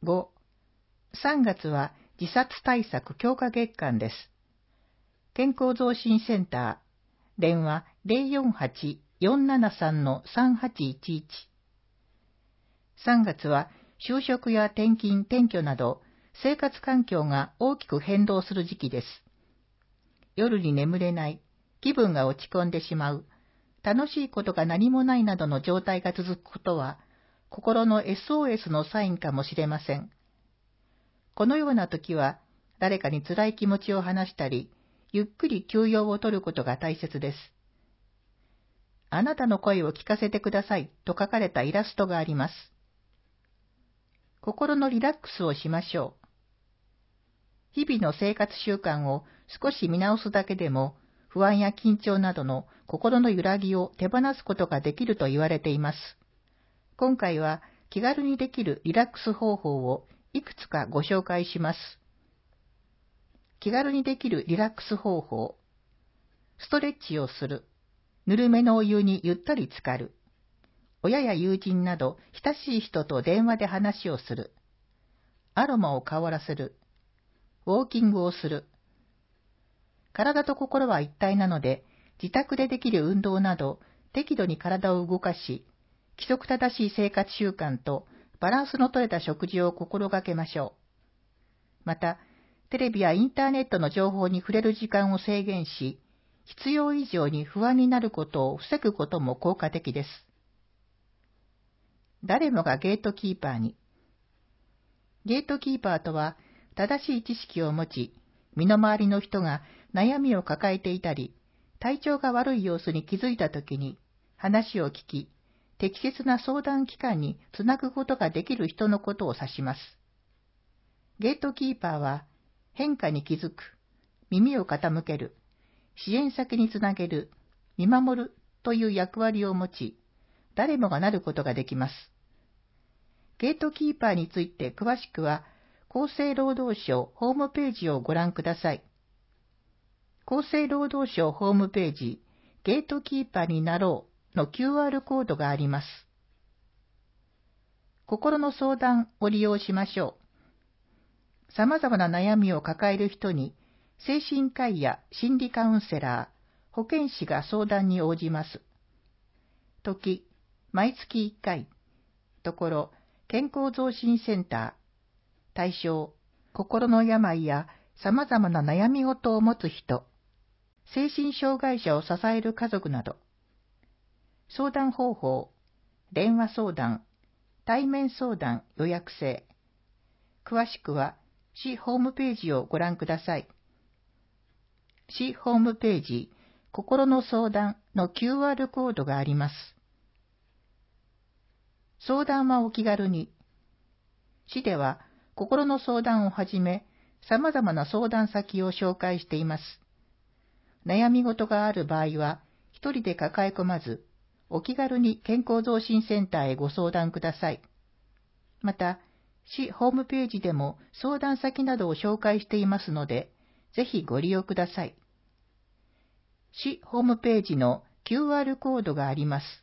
5、3月は自殺対策強化月間です。健康増進センター、電話 048-473-3811。3月は就職や転勤・転居など生活環境が大きく変動する時期です。夜に眠れない、気分が落ち込んでしまう、楽しいことが何もないなどの状態が続くことは、心の SOS のサインかもしれません。このような時は、誰かに辛い気持ちを話したり、ゆっくり休養を取ることが大切です。あなたの声を聞かせてくださいと書かれたイラストがあります。心のリラックスをしましょう。日々の生活習慣を少し見直すだけでも、不安や緊張などの心の揺らぎを手放すことができると言われています。今回は気軽にできるリラックス方法をいくつかご紹介します。気軽にできるリラックス方法。ストレッチをする。ぬるめのお湯にゆったり浸かる。親や友人など親しい人と電話で話をする。アロマを香らせる。ウォーキングをする。体と心は一体なので、自宅でできる運動など、適度に体を動かし、規則正しい生活習慣とバランスの取れた食事を心がけましょう。また、テレビやインターネットの情報に触れる時間を制限し、必要以上に不安になることを防ぐことも効果的です。誰もがゲートキーパーに。ゲートキーパーとは、正しい知識を持ち、身の回りの人が悩みを抱えていたり、体調が悪い様子に気づいたときに、話を聞き、適切な相談機関につなぐことができる人のことを指します。ゲートキーパーは、変化に気づく、耳を傾ける、支援先につなげる、見守るという役割を持ち、誰もがなることができます。ゲートキーパーについて詳しくは、厚生労働省ホームページをご覧ください。厚生労働省ホームページ、ゲートキーパーになろうの QR コードがあります。心の相談を利用しましょう。様々な悩みを抱える人に、精神科医や心理カウンセラー、保健師が相談に応じます。時、毎月1回。ところ、健康増進センター。対象、心の病や様々な悩み事を持つ人、精神障害者を支える家族など。相談方法、電話相談、対面相談予約制。詳しくは、市ホームページをご覧ください。市ホームページ、心の相談の QR コードがあります。相談はお気軽に。市では、心の相談をはじめ、様々な相談先を紹介しています。悩み事がある場合は、一人で抱え込まず、お気軽に健康増進センターへご相談ください。また、市ホームページでも相談先などを紹介していますので、ぜひご利用ください。市ホームページの QR コードがあります。